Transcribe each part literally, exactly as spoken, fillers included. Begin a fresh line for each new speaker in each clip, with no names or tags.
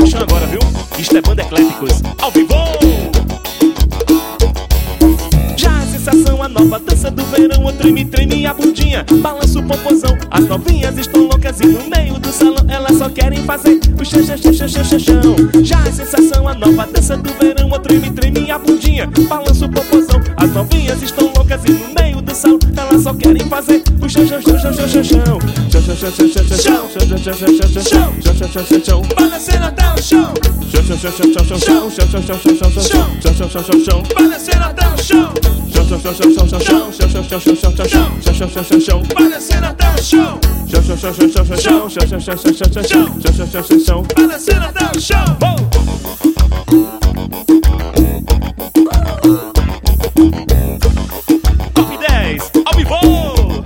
no chão agora, viu? Isto é Banda Ecléticos, ao vivo! Já a sensação, a nova dança do verão. O treme, treme a bundinha, balança o popozão. As novinhas estão loucas e no meio do salão elas só querem fazer o chão, chão, chão, chão, chão, chão, chão. Já a sensação, a nova dança do verão. O treme, treme a bundinha, balança o popozão. As novinhas estão loucas e no meio do salão elas só querem fazer o chão, chão, chão, chão, chão, chão, chão. Chão, chão, chão, chão, chão, chão, chão, chão, chão, chão, chão, chão, chão, chão, chão, balançando até o chão. Chão, chão, chão, chão, chão, chão, chão, chão, chão, chão, chão, chão, chão, chão, chão, chão, balançando até o chão. Chão, chão, chão, chão, chão, chão, chão, chão, chão, chão, chão, chão, chão, chão, chão, chão, balançando até o chão. Chão, chão, chão, chão, chão, chão, chão, chão, chão, chão, chão, chão, chão, chão, chão, chão, balançando até o chão. Top dez, ao vivo!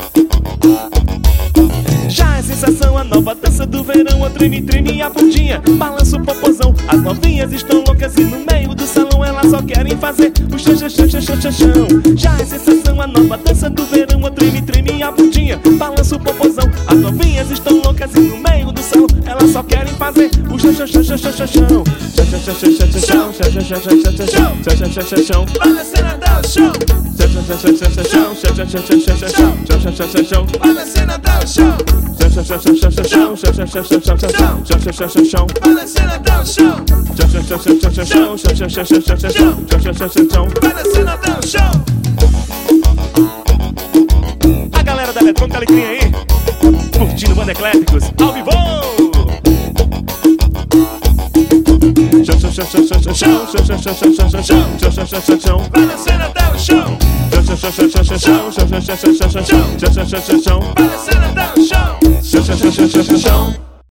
Já é sensação, a nova dança do verão. O treme, treme a bundinha, balança o popozão. As novinhas estão loucas e no meio do salão elas só querem fazer o chão, chão, chão, chão, chão, chão, chão. Já é sensação, a nova dança do verão. O treme, treme a bundinha, balança o popozão. As novinhas estão loucas e no meio do salão elas só querem fazer o chão, chão, chão, chão, chão, chão, chão. Chão, chão, chão, chão, chão, chão, chão, chão, chão, chão, chão, chão, chão, chão, chão, balançando até o chão. Chão, chão, chão, chão, chão, chão, chão, chão, chão, chão, chão, chão, chão, chão, chão, balançando até o chão. Chão, chão, chão, chão, chão, chão, chão, chão, chão, chão, chão, chão, chão, chão, chão, chão, balançando até o chão. Chão, chão, chão, chão, chão, chão, chão, chão, chão, chão, chão, chão, chão, chão, chão, chão, balançando até o chão. A galera da eletrônica alegria aí, curtindo Banda Ecléticos, ao vivo! Chão, chão, chão, chão, chão, chão, chão, chão, chão, chão, chão, chão, chão, chão, chão, chão, balançando até o chão. Chão, chão, chão, chão, chão, chão, chão, chão, chão, chão, chão, chão, chão, chão, chão, chão, balançando até o chão. Chão, chão, chão, chão, chão, chão.